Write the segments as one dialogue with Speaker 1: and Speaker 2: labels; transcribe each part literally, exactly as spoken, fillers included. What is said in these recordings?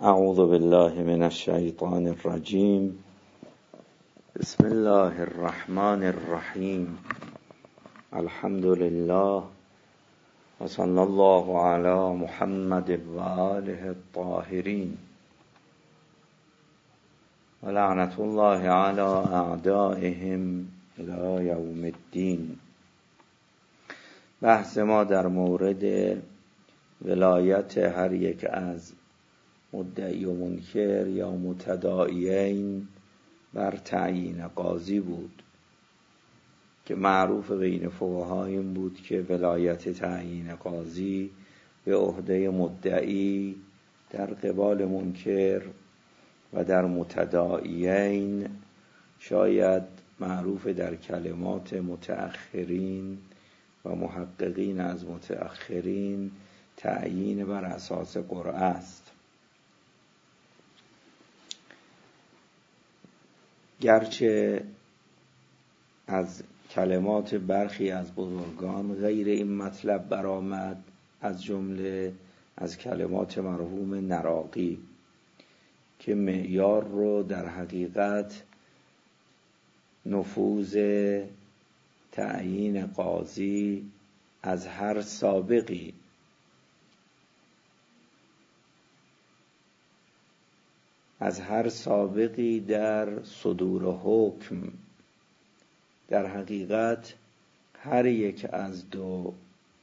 Speaker 1: اعوذ بالله من الشیطان الرجیم. بسم الله الرحمن الرحیم. الحمد لله و صلی الله علی محمد و آله الطاهرین و لعنت الله علی اعدائهم الی یوم الدین. بحث ما در مورد ولایت هر یک از مدعی و منکر یا متداعیین بر تعیین قاضی بود که معروف بین فقها این بود که ولایت تعیین قاضی به عهده مدعی در قبال منکر و در متداعیین شاید معروف در کلمات متأخرین و محققین از متأخرین تعیین بر اساس قرعه است. گرچه از کلمات برخی از بزرگان غیر این مطلب برآمد، از جمله از کلمات مرحوم نراقی که معیار رو در حقیقت نفوذ تعیین قاضی از هر سابقی از هر سابقی در صدور حکم در حقیقت هر یک از دو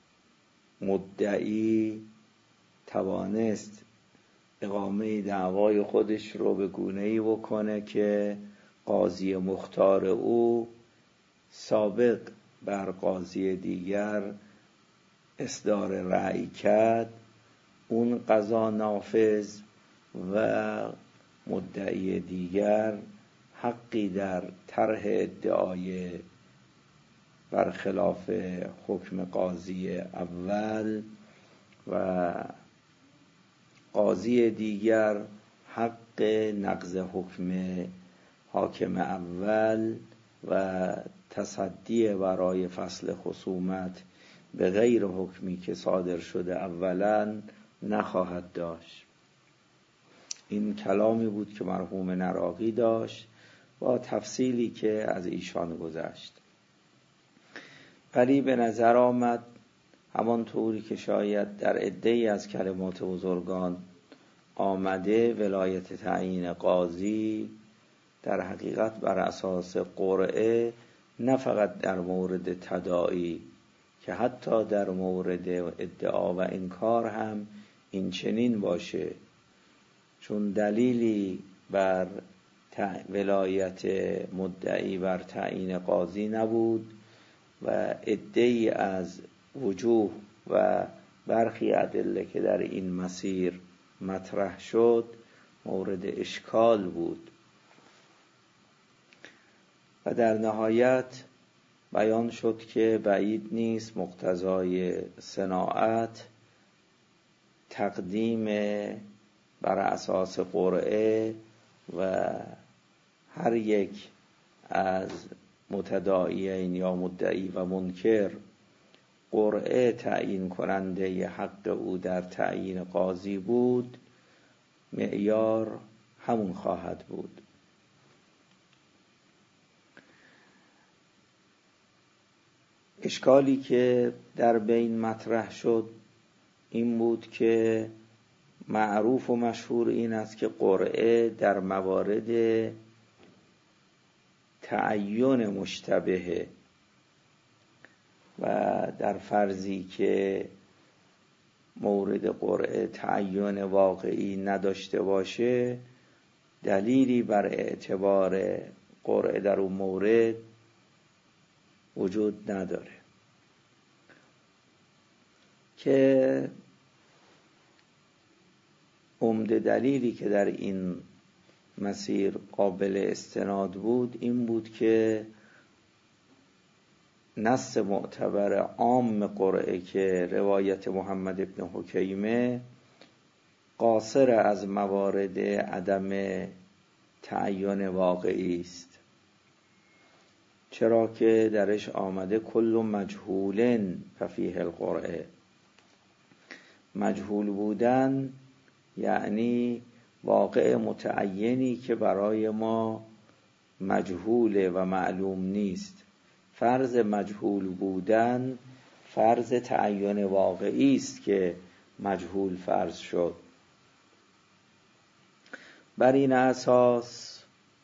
Speaker 1: مدعی توانست اقامه دعوای خودش رو به گونه‌ای بکنه که قاضی مختار او سابق بر قاضی دیگر اصدار رأی کرد، اون قضا نافذ و مدعی دیگر حقی در طرح ادعای برخلاف حکم قاضی اول و قاضی دیگر حق نقض حکم حاکم اول و تصدی برای فصل خصومت به غیر حکمی که صادر شده اولا نخواهد داشت. این کلامی بود که مرحوم نراقی داشت با تفصیلی که از ایشان گذشت، ولی به نظر آمد همانطوری که شاید در عده‌ای از کلمات بزرگان آمده ولایت تعیین قاضی در حقیقت بر اساس قرعه نه فقط در مورد تداعی که حتی در مورد ادعا و انکار هم این چنین باشه، چون دلیلی بر ولایت مدعی بر تعیین قاضی نبود و عده‌ای از وجوه و برخی ادله که در این مسیر مطرح شد مورد اشکال بود و در نهایت بیان شد که بعید نیست مقتضای صناعت تقدیم بر اساس قرعه و هر یک از متداعیین یا مدعی و منکر قرعه تعیین کننده ی حق او در تعیین قاضی بود، معیار همون خواهد بود. اشکالی که در بین مطرح شد این بود که معروف و مشهور این است که قرعه در موارد تعین مشتبهه و در فرضی که مورد قرعه تعین واقعی نداشته باشه دلیلی بر اعتبار قرعه در اون مورد وجود نداره که عمده دلیلی که در این مسیر قابل استناد بود این بود که نص معتبر عام قرعه که روایت محمد ابن حکیمه قاصر از موارد عدم تعین واقعی است، چرا که درش آمده کل مجهول ففیه القرعه. مجهول بودن یعنی واقع متعینی که برای ما مجهول و معلوم نیست. فرض مجهول بودن فرض تعین واقعی است که مجهول فرض شد. بر این اساس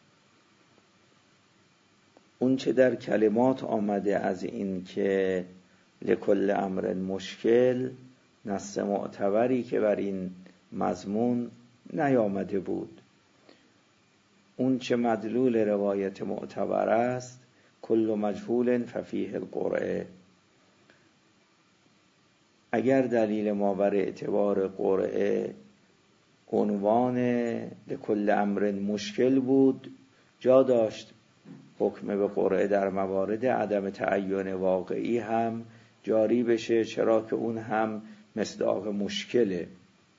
Speaker 1: اون چه در کلمات آمده از این که لکل امر مشکل، نص معتبری که بر این مضمون نیامده بود. اون چه مدلول روایت معتبر است، کل مجهول ففیه القرعه. اگر دلیل ما بر اعتبار قرعه عنوان لکل امر مشکل بود، جا داشت حکم به قرعه در موارد عدم تعین واقعی هم جاری بشه، چرا که اون هم مصداق مشکله.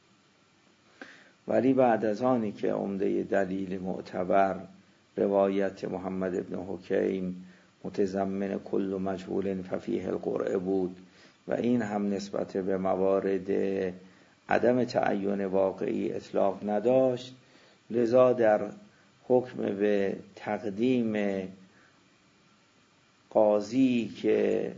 Speaker 1: ولی بعد از آنی که عمده دلیل معتبر روایت محمد بن حکیم متضمن کل مجهول ففیه القرعه بود و این هم نسبت به موارد عدم تعین واقعی اطلاق نداشت، لذا در حکم به تقدیم قاضی که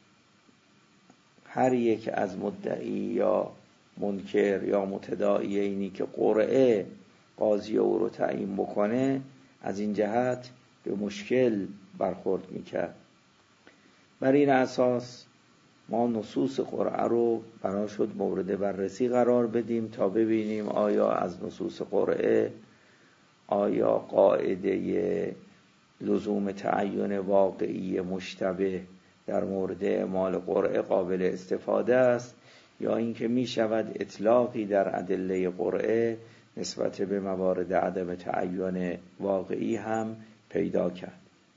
Speaker 1: هر یک از مدعی یا منکر یا متداعیینی که قرعه قاضی او رو تعیین بکنه، از این جهت به مشکل برخورد میکرد. بر این اساس ما نصوص قرعه رو بنا شد مورد بررسی قرار بدیم تا ببینیم آیا از نصوص قرعه آیا قاعده لزوم تعین واقعی مشتبه در مورد اعمال قرعه قابل استفاده است، یا اینکه می شود اطلاقی در ادله قرعه نسبت به موارد عدم تعین واقعی هم پیدا کرد.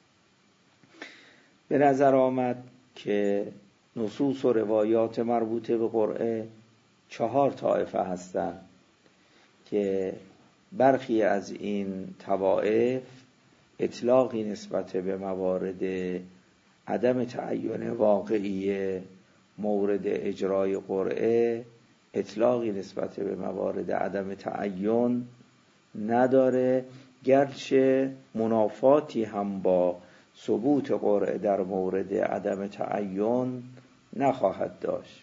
Speaker 1: به نظر آمد که نصوص و روایات مربوطه به قرعه چهار طایفه هستند که برخی از این طوائف اطلاقی نسبت به موارد عدم تعین واقعی مورد اجرای قرعه، اطلاقی نسبت به موارد عدم تعین نداره، گرچه منافاتی هم با ثبوت قرعه در مورد عدم تعین نخواهد داشت.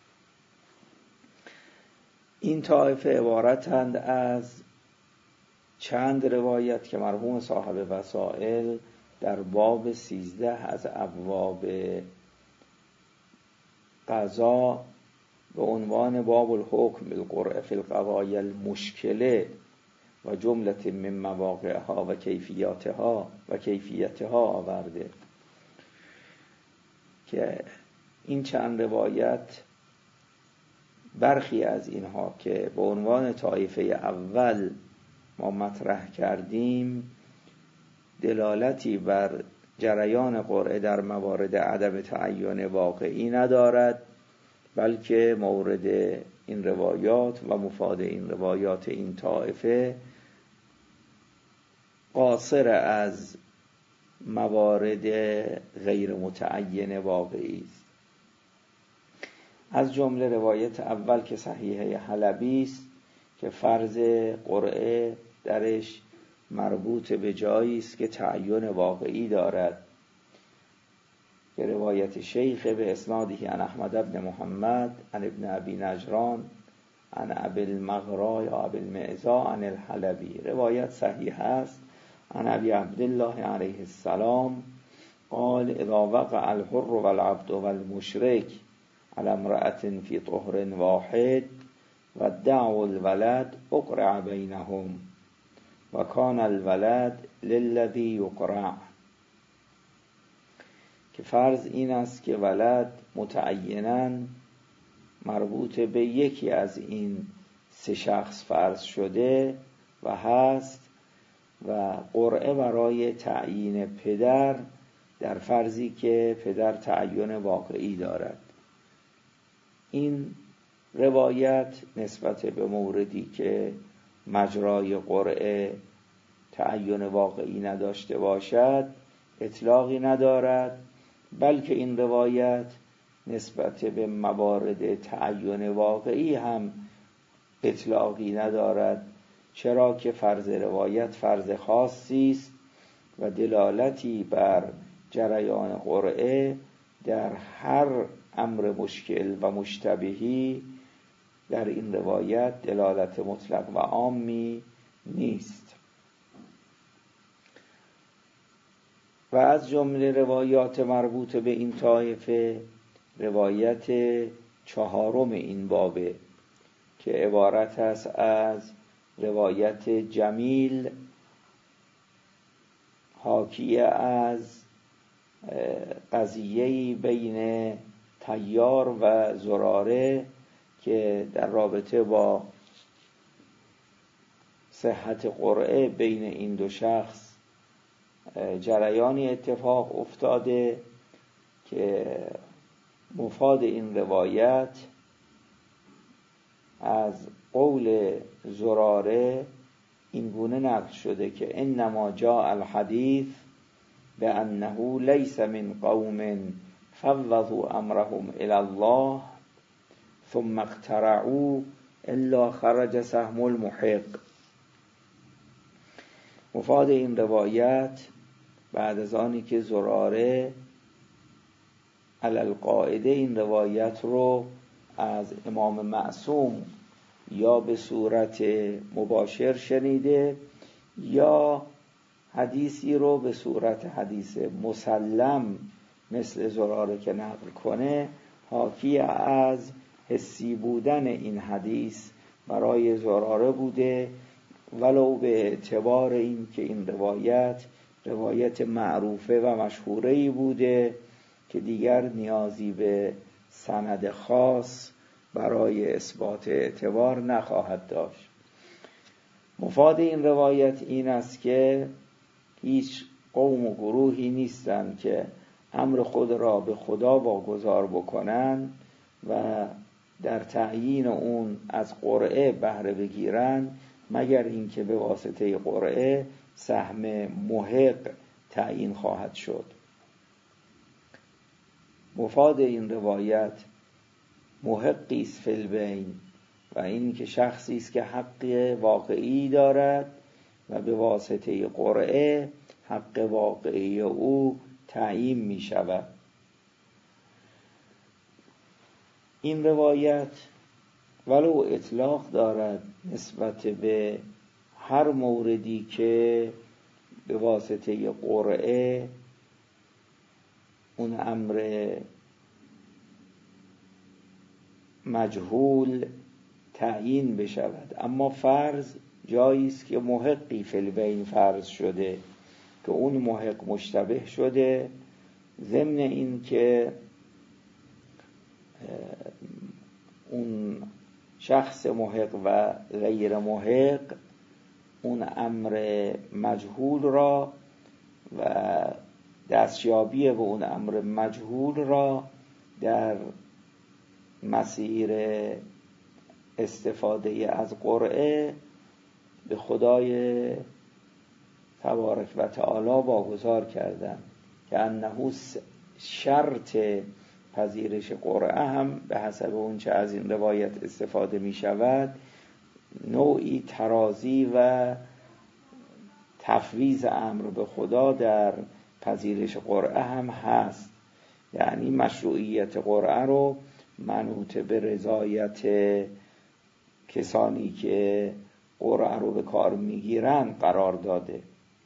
Speaker 1: این طایفه عبارتند از چند روایت که مرحوم صاحب وسائل در باب سیزده از ابواب قضا به عنوان باب الحکم بالقرعه فی القضایا المشکله و جملة من مواقعها و کیفیاتها و کیفیتها آورده که این چند روایت برخی از اینها که به عنوان طایفه اول ما مطرح کردیم دلالتی بر جریان قرعه در موارد عدم تعین واقعی ندارد، بلکه مورد این روایات و مفاد این روایات این طایفه قاصر از موارد غیر متعین واقعی است. از جمله روایت اول که صحیحه حلبی است که فرض قرعه درش مربوط به جایی است که تعین واقعی دارد، که روایت شیخ به اسناده عن احمد بن محمد عن ابن ابی نجران عن ابی المغرا یا ابی المعزا عن الحلبی. روایت صحیح است. عن ابی عبدالله علیه السلام قال اذا وقع الحر والعبد والمشرك على امرأة في طهر واحد و دعوا الولد اقرع بینهم و کان الولد للذی یقرع. که فرض این است که ولد متعیناً مربوط به یکی از این سه شخص فرض شده و هست و قرعه برای تعیین پدر در فرضی که پدر تعین واقعی دارد. این روایت نسبت به موردی که مجرای قرعه تعین واقعی نداشته باشد اطلاقی ندارد، بلکه این روایت نسبت به موارد تعین واقعی هم اطلاقی ندارد، چرا که فرض روایت فرض خاصی است و دلالتی بر جریان قرعه در هر امر مشکل و مشتبهی در این روایت دلالت مطلق و عامی نیست. و از جمله روایات مربوط به این طایفه روایت چهارم این بابه که عبارت است از روایت جمیل حاکی از قضیه‌ای بین طیار و زراره که در رابطه با صحت قرعه بین این دو شخص جریانی اتفاق افتاده که مفاد این روایت از قول زراره این گونه نقل شده که انما جاء الحدیث بأنه لیس من قوم فوضوا امرهم الى الله ثم اقترعوا الا خرج سهم المحق. مفاد این روایت بعد از آنی که زراره علی القاعده این روایت رو از امام معصوم یا به صورت مباشر شنیده یا حدیثی رو به صورت حدیث مسلم مثل زراره که نقل کنه، حاکی از حسی بودن این حدیث برای زراره بوده، ولو به اعتبار این که این روایت روایت معروفه و مشهوره‌ای بوده که دیگر نیازی به سند خاص برای اثبات اعتبار نخواهد داشت. مفاد این روایت این است که هیچ قوم و گروهی نیستند که امر خود را به خدا واگذار بکنند و در تعیین اون از قرعه بهره بگیرند مگر اینکه به واسطه قرعه سهم محق تعیین خواهد شد. مفاد این روایت محقی است فی البین و این که شخصی است که حق واقعی دارد و به واسطه قرعه حق واقعی او تعیین می شود. این روایت ولو اطلاق دارد نسبت به هر موردی که به واسطه قرعه اون امر مجهول تعیین بشود، اما فرض جایی است که محقی فی البین فرض شده که اون محق مشتبه شده، ضمن این که اون شخص محق و غیر محق اون امر مجهول را و دستیابی به اون امر مجهول را در مسیر استفاده از قرعه به خدای تبارک و تعالی واگذار کردن که انه شرط پذیرش قرعه هم به حسب اون چه از این روایت استفاده می شود نوعی ترازی و تفویض امر به خدا در پذیرش قرعه هم هست، یعنی مشروعیت قرعه رو منوط به رضایت کسانی که قرعه رو به کار میگیرن قرار داده.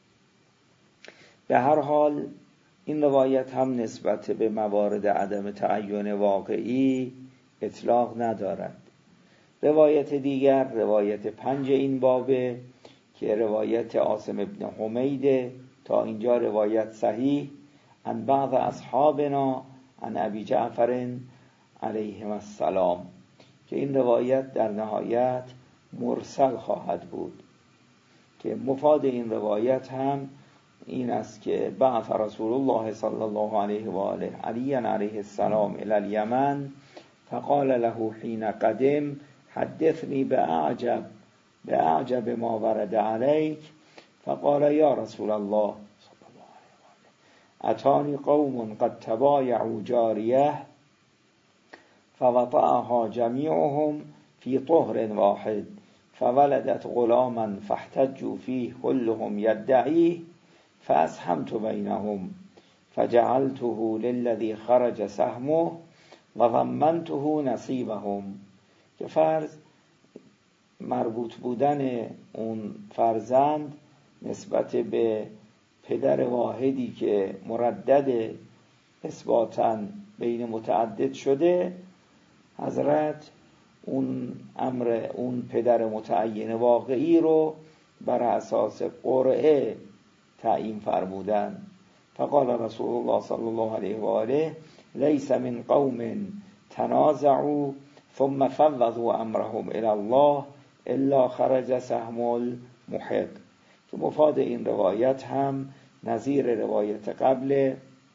Speaker 1: به هر حال این روایت هم نسبت به موارد عدم تعین واقعی اطلاق ندارد. روایت دیگر روایت پنج این بابه که روایت عاصم ابن حمیده، تا اینجا روایت صحیح، عن بعض اصحابنا عن ابی جعفر علیهم السلام، که این روایت در نهایت مرسل خواهد بود که مفاد این روایت هم این است که بعث رسول الله صلی الله علیه و آله علی علیه السلام الی الیمن فقال له حین قدم حدثنی باعجب باعجب ما ورد علیک فقال یا رسول الله صلی الله علیه و آله اتانی قوم قد تبایعوا جاریه فوطأها جمیعهم فی طهر واحد فولدت غلاما فاحتجوا فيه كلهم يدعی فاسهمت بینهم فجعلته للذی خرج سهمه و ضمنته نصیبهم. که فرض مربوط بودن اون فرزند نسبت به پدر واحدی که مردد اثباتاً بین متعدد شده، حضرت اون امر اون پدر متعین واقعی رو بر اساس قرعه تعیین فرمودن. فقال رسول الله صلی الله علیه و آله لیس من قوم تنازعوا ثم فوضوا امرهم الی الله الا خرج سهم المحق. که مفاد این روایت هم نظیر روایت قبل،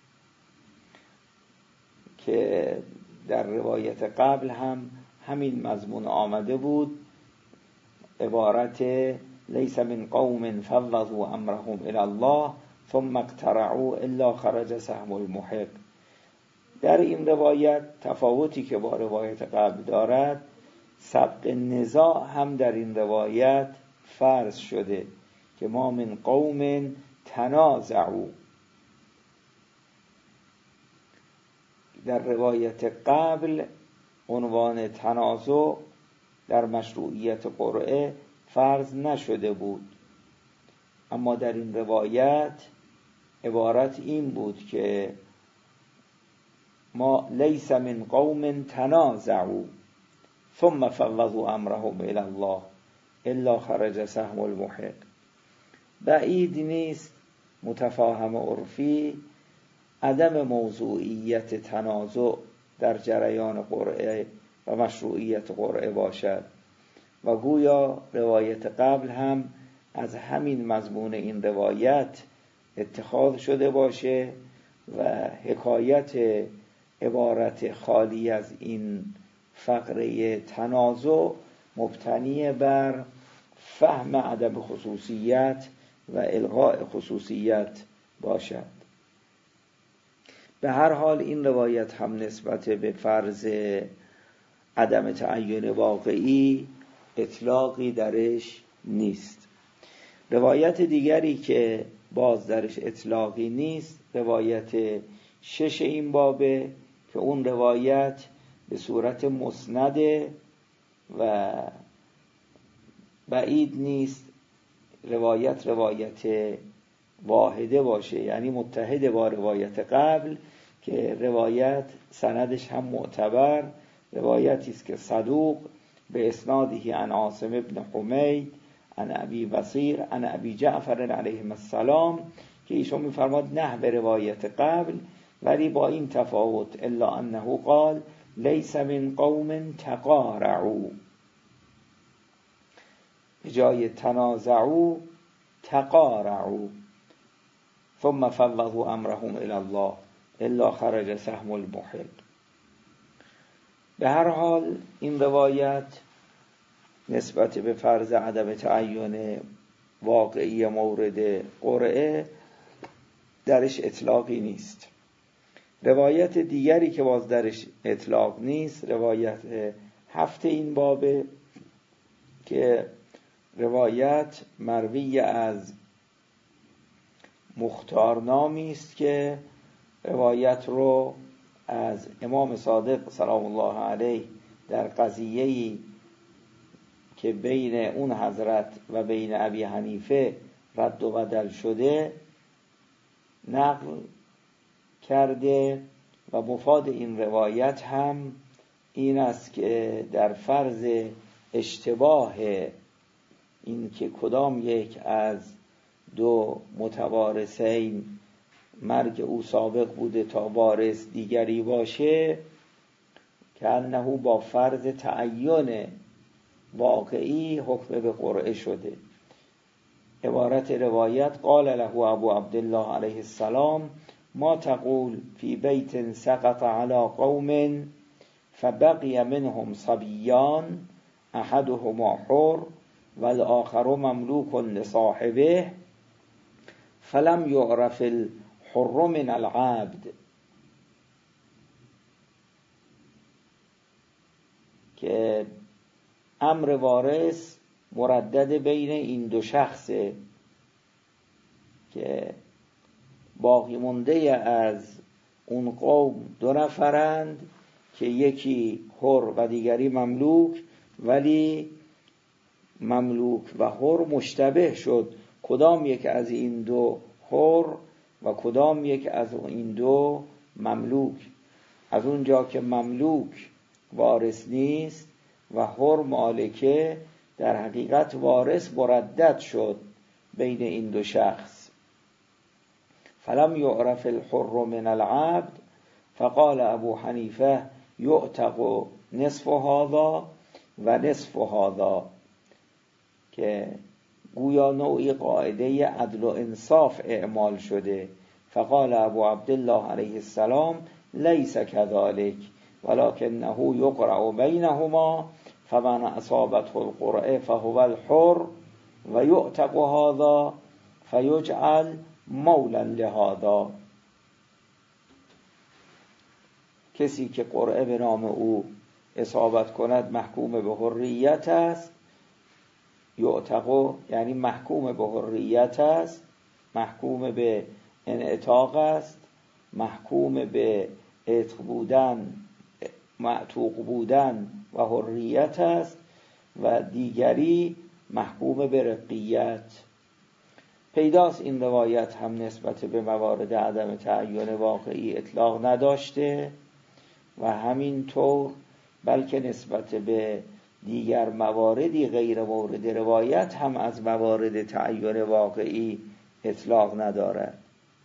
Speaker 1: که در روایت قبل هم همین مضمون آمده بود، عبارت لیس من قوم فوضوا امرهم الی الله ثم اقترعوا الا خرج سهم المحق. در این روایت تفاوتی که با روایت قبل دارد، سبق نزاع هم در این روایت فرض شده که ما من قوم تنازعوا. در روایت قبل عنوان تنازع در مشروعیت قرعه فرض نشده بود، اما در این روایت عبارت این بود که ما لیس من قوم تنازعوا ثم فوضوا امرهم الی الله الا خرج سهم المحق. بعید نیست متفاهم عرفی عدم موضوعیت تنازع در جریان قرعه و مشروعیت قرعه باشد و گویا روایت قبل هم از همین مضمون این روایت اتخاذ شده باشه و حکایت عبارت خالی از این فقره تنازع مبتنی بر فهم عدم خصوصیت و الغاء خصوصیت باشد. به هر حال این روایت هم نسبت به فرض عدم تعین واقعی اطلاقی درش نیست. روایت دیگری که باز درش اطلاقی نیست روایت شش این بابه که اون روایت به صورت مسنده و بعید نیست روایت روایت واحده باشه، یعنی متحد با روایت قبل که روایت سندش هم معتبر، روایتی است که صدوق به اسناده عن عاصم ابن حمید عن ابی بصیر عن ابی جعفر علیه السلام، که ایشون می‌فرماد نه به روایت قبل، ولی با این تفاوت الا انه قال لیس من قوم تقارعوا، به جای تنازعوا تقارعوا ثم فوضوا امرهم الی الله الا خرج سهم المحق. به هر حال این روایت نسبت به فرض عدم تعین واقعی مورد قرعه درش اطلاقی نیست. روایت دیگری که باز درش اطلاق نیست روایت هفت این بابه که روایت مروی از مختار نامی است که روایت رو از امام صادق سلام الله علیه در قضیه‌ای که بین اون حضرت و بین ابی حنیفه رد و بدل شده نقل کرده و مفاد این روایت هم این است که در فرض اشتباه این که کدام یک از دو متوارثین مرگ او سابق بوده تا وارث دیگری باشه که انه با فرض تعین واقعی حکم به قرعه شده. عبارت روایت قال له ابو عبدالله علیه السلام ما تقول فی بیت سقط علی قوم فبقی منهم صبیان احدهما حر والآخر مملوک لصاحبه فلم یعرف الحر من العبد، که امر وارث مردد بین این دو شخصه که باقی مونده از اون قوم دو نفرند که یکی حر و دیگری مملوک، ولی مملوک و حر مشتبه شد کدام یک از این دو حر و کدام یک از این دو مملوک. از اونجا که مملوک وارث نیست و حر مالکه، در حقیقت وارث مردد شد بین این دو شخص. فلم یعرف الحر من العبد فقال ابو حنیفه یعتق نصف هذا و نصف هذا، که گویا نوعی قاعده عدل و انصاف اعمال شده. فقال ابو عبدالله علیه السلام لیس كذلك ولكنه یقرع بینهما فمن اصابته القرعه فهو الحر و یعتق هذا فیجعل مولا لهذا. کسی که قرعه به نام او اصابت کند محکوم به حریت است. یعتق یعنی محکوم به حریت است، محکوم به انعتاق است، محکوم به عتق بودن، معتوق بودن و حریت است، و دیگری محکوم به رقیت. پیداست این روایت هم نسبت به موارد عدم تعین واقعی اطلاق نداشته و همینطور بلکه نسبت به دیگر مواردی غیر مورد روایت هم از موارد تعین واقعی اطلاق ندارد.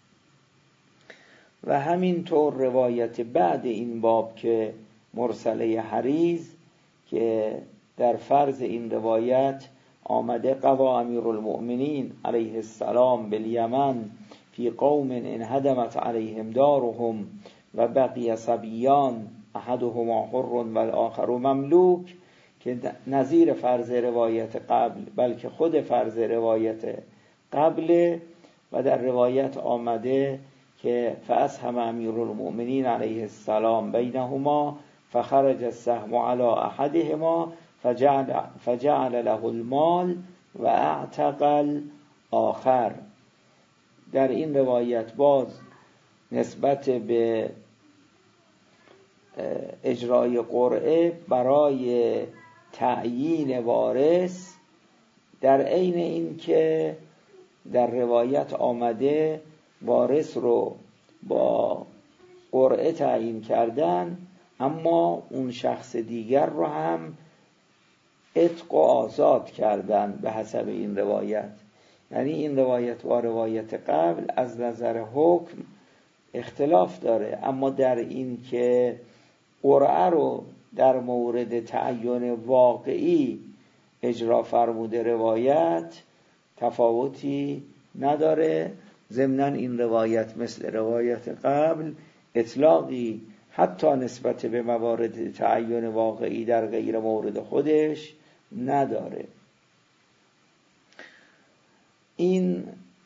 Speaker 1: و همینطور روایت بعد این باب که مرسله حریز، که در فرض این روایت آمده قضا امیرالمؤمنین علیه السلام بالیمن فی قوم انهدمت علیهم دارهم و بقی صبیان احدهما حر و الاخر مملوک، که نظیر فرض روایت قبل بلکه خود فرض روایت قبل. و در روایت آمده که فاسهم امیرالمؤمنین علیه السلام بینهما فخرج السهم على احدهما فجعل, فجعل له المال و اعتق الاخر. در این روایت باز نسبت به اجرای قرعه برای تعیین وارث، در عین این که در روایت آمده وارث رو با قرعه تعیین کردن، اما اون شخص دیگر رو هم عتق و آزاد کردن به حسب این روایت. یعنی این روایت و روایت قبل از نظر حکم اختلاف داره، اما در این که قرعه رو در مورد تعین واقعی اجرا فرموده روایت تفاوتی نداره. ضمناً این روایت مثل روایت قبل اطلاقی حتی نسبت به موارد تعین واقعی در غیر مورد خودش نداره. این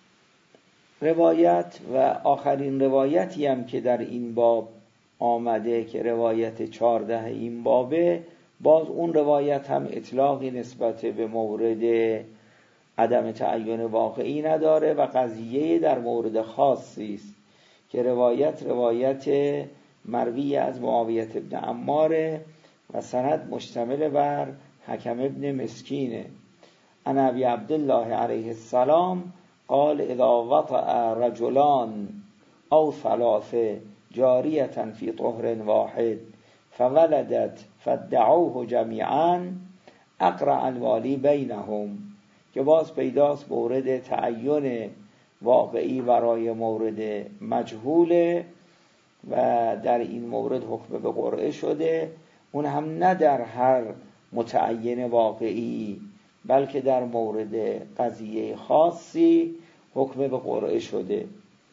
Speaker 1: روایت و آخرین روایتی هم که در این باب آمده که روایت چارده این بابه، باز اون روایت هم اطلاقی نسبت به مورد عدم تعین واقعی نداره و قضیه در مورد خاصی است که روایت روایت مروی از معاویه ابن عماره و سند مشتمل بر حکم ابن مسکینه. عن ابی عبدالله علیه السلام قال اذا وطأ رجلان او ثلاثه جاریة فی طهر واحد فولدت فادعوه جمیعا اقرع الوالی بینهم، که باز پیداست مورد تعین واقعی برای مورد مجهوله و در این مورد حکم به قرعه شده، اون هم نه در هر متعین واقعی بلکه در مورد قضیه خاصی حکم به قرعه شده.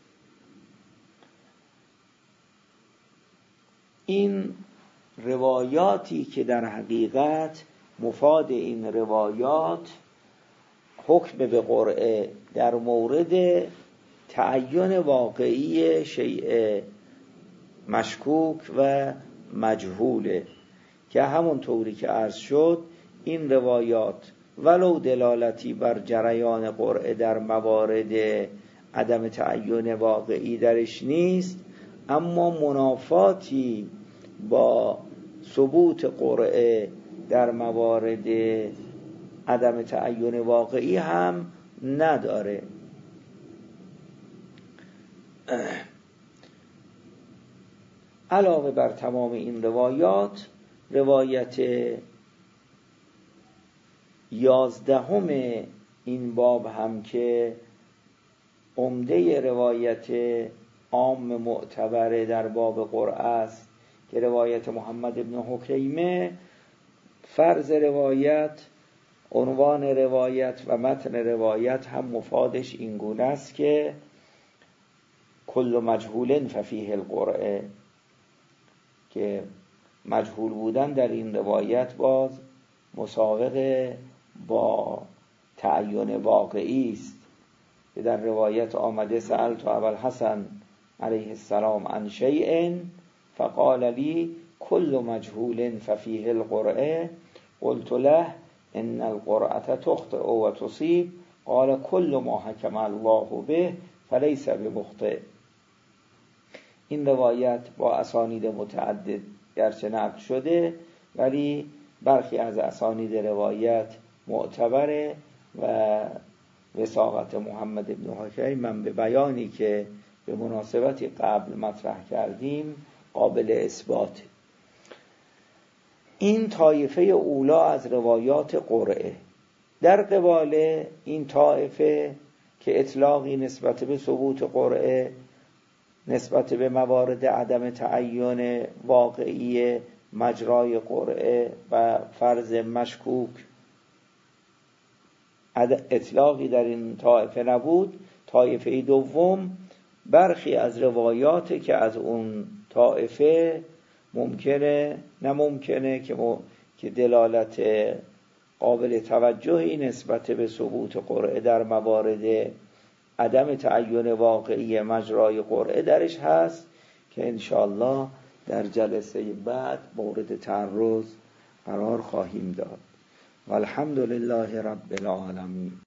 Speaker 1: این روایاتی که در حقیقت مفاد این روایات حکم به قرعه در مورد تعین واقعی شیء مشکوک و مجهوله، که همون طوری که عرض شد این روایات ولو دلالتی بر جریان قرعه در موارد عدم تعین واقعی درش نیست، اما منافاتی با ثبوت قرعه در موارد عدم تعین واقعی هم نداره. علاوه بر تمام این روایات، روایت یازدهم این باب هم که عمده روایت عام معتبر در باب قرعه است که روایت محمد بن حکیمه، فرض روایت، عنوان روایت و متن روایت هم مفادش این گونه است که کل مجهول ففیه القرعه، که مجهول بودن در این روایت باز مساوق با تعین واقعی است، که در روایت آمده سألت ابوالحسن علیه السلام عن شیء فقال لی کل مجهول ففیه القرعه قلت له ان القرعه تخطئ و تصیب قال کل ما حکم الله به فلیس بمخطئ. این روایت با اسانید متعدد گرچه نقل شده، ولی برخی از اسانید روایت معتبره و وثاقت محمد بن حکیم من به بیانی که به مناسبتی قبل مطرح کردیم قابل اثبات. این طایفه اولا از روایات قرعه. در قبال این طایفه که اطلاقی نسبت به ثبوت قرعه نسبت به موارد عدم تعین واقعی مجرای قرعه و فرض مشکوک اطلاقی در این طایفه نبود، طایفه دوم برخی از روایات که از اون طایفه ممکنه نممکنه که, م... که دلالت قابل توجهی نسبت به ثبوت قرعه در موارد عدم تعین واقعی مجرای قرعه درش هست که انشاءالله در جلسه بعد مورد تعرض قرار خواهیم داد. والحمد لله رب العالمین.